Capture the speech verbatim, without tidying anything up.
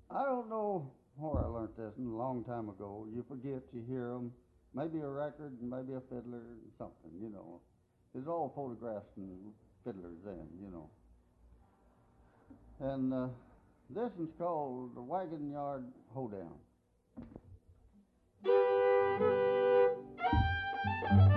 I don't know where I learned this, a long time ago. You forget, you hear them, maybe a record, maybe a fiddler, something, you know. It's all photographs and fiddlers then, you know. And uh, this one's called the Wagon Yard Hoedown.